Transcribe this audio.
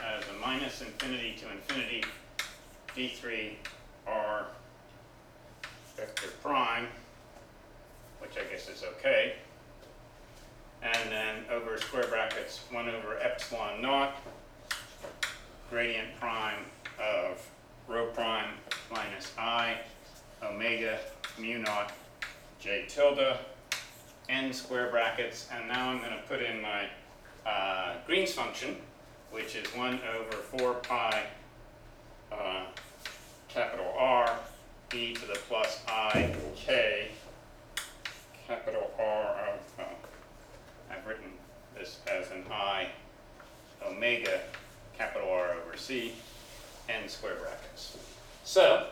as a minus infinity to infinity d3 r vector prime, which I guess is okay. And then over square brackets 1 over epsilon naught, gradient prime of rho prime minus I omega mu naught j tilde, n square brackets, and now I'm going to put in my Green's function, which is 1 over 4 pi capital R e to the plus I k capital R of, I've written this as an I omega capital R over C, n square brackets. So